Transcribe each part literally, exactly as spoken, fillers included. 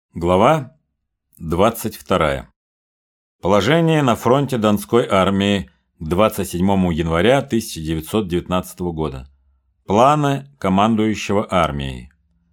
Глава двадцать вторая. Положение на фронте Донской армии к двадцать седьмому января тысяча девятьсот девятнадцатого года. Планы командующего армией.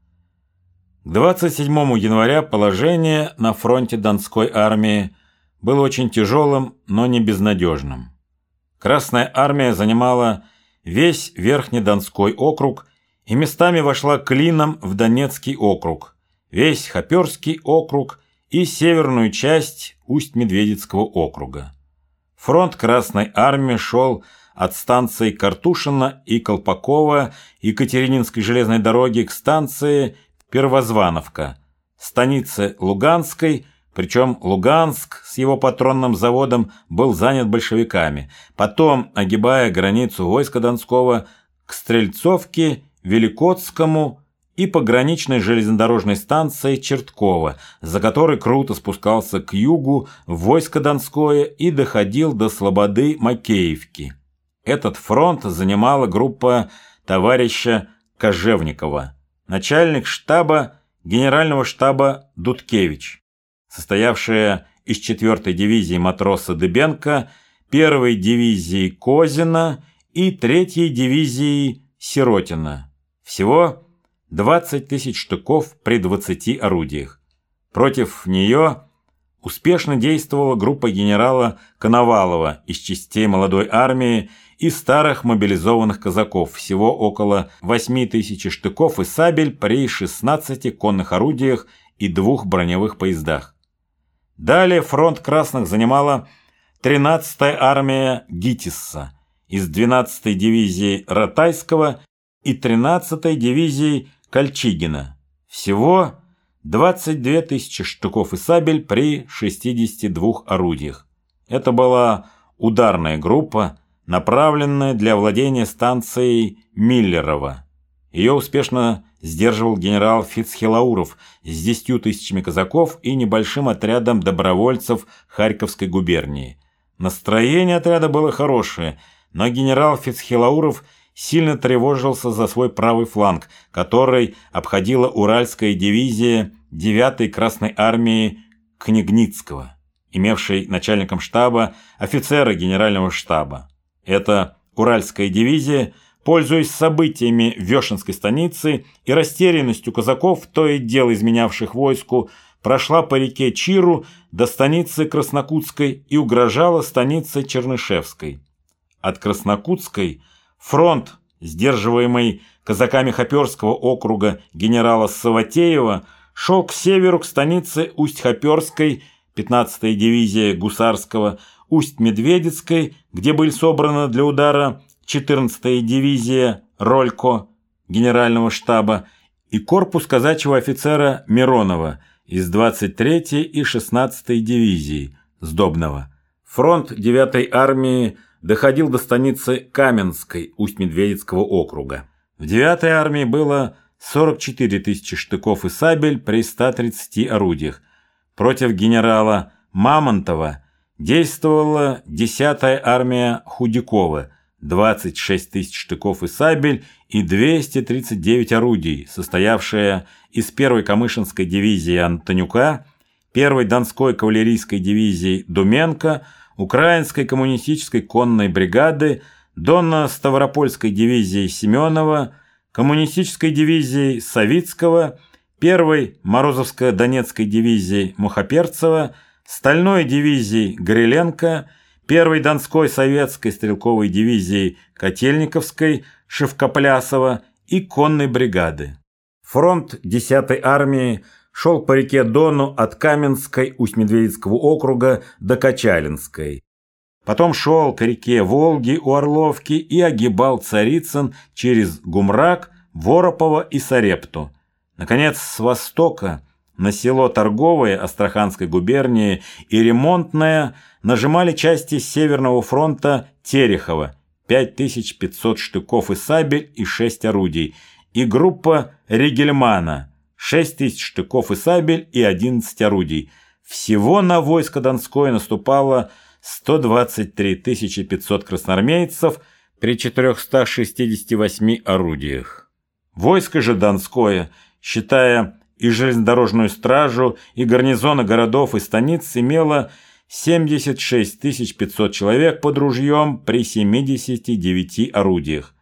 К двадцать седьмому января положение на фронте Донской армии было очень тяжелым, но не безнадежным. Красная армия занимала весь Верхний Донской округ и местами вошла клином в Донецкий округ, весь Хоперский округ и северную часть Усть-Медведицкого округа. Фронт Красной армии шел от станции Картушино и Колпаково Екатерининской железной дороги к станции Первозвановка, станице Луганской, причем Луганск с его патронным заводом был занят большевиками, потом, огибая границу войска Донского, к Стрельцовке, Великотскому и пограничной железнодорожной станции Чертково, за которой круто спускался к югу в войско Донское и доходил до слободы Макеевки. Этот фронт занимала группа товарища Кожевникова, начальник штаба генерального штаба Дудкевич, состоявшая из четвёртой дивизии матроса Дыбенко, первой дивизии Козина и третьей дивизии Сиротина. Всего двадцать тысяч штыков при двадцати орудиях. Против нее успешно действовала группа генерала Коновалова из частей молодой армии и старых мобилизованных казаков, всего около восьми тысяч штыков и сабель при шестнадцати конных орудиях и двух броневых поездах. Далее фронт красных занимала тринадцатая армия Гитисса из двенадцатой дивизии Ратайского и тринадцатой дивизии Кольчигина. Всего двадцать две тысячи штыков и сабель при шестидесяти двух орудиях. Это была ударная группа, направленная для владения станцией Миллерово. Ее успешно сдерживал генерал Фицхелауров с десятью тысячами казаков и небольшим отрядом добровольцев Харьковской губернии. Настроение отряда было хорошее, но генерал Фицхелауров сильно тревожился за свой правый фланг, который обходила Уральская дивизия девятой Красной армии Княгницкого, имевшей начальником штаба офицера генерального штаба. Эта Уральская дивизия, пользуясь событиями в Вешенской станице и растерянностью казаков, то и дело изменявших войску, прошла по реке Чиру до станицы Краснокутской и угрожала станице Чернышевской. От Краснокутской фронт, сдерживаемый казаками Хоперского округа генерала Саватеева, шел к северу к станице Усть-Хоперской, пятнадцатая дивизия Гусарского, Усть-Медведицкой, где были собраны для удара четырнадцатая дивизия Ролько генерального штаба и корпус казачьего офицера Миронова из двадцать третьей и шестнадцатой дивизии Сдобного. Фронт девятой армии доходил до станицы Каменской Усть-Медведицкого округа. В девятой армии было сорок четыре тысячи штыков и сабель при ста тридцати орудиях. Против генерала Мамонтова действовала десятая армия Худякова, двадцать шесть тысяч штыков и сабель и двести тридцать девять орудий, состоявшая из первой Камышинской дивизии Антонюка, первой Донской кавалерийской дивизии Думенко, Украинской коммунистической конной бригады, Донно-Ставропольской дивизии Семенова, коммунистической дивизии Савицкого, первой Морозовско-Донецкой дивизии Мухоперцева, стальной дивизии Гриленко, первой Донской советской стрелковой дивизии Котельниковской, Шевкоплясова и конной бригады. Фронт десятой армии шел по реке Дону от Каменской Усть-Медведицкого округа до Качалинской. Потом шел к реке Волги у Орловки и огибал Царицын через Гумрак, Воропово и Сарепту. Наконец, с востока на село Торговое Астраханской губернии и Ремонтное нажимали части Северного фронта Терехова, пять тысяч пятьсот штыков и сабель и шесть орудий, и группа Ригельмана, шесть тысяч штыков и сабель и одиннадцать орудий. Всего на войско Донское наступало сто двадцать три тысячи пятьсот красноармейцев при четырёхстах шестидесяти восьми орудиях. Войско же Донское, считая и железнодорожную стражу, и гарнизоны городов и станиц имело семьдесят шесть тысяч пятьсот человек под ружьем при семидесяти девяти орудиях.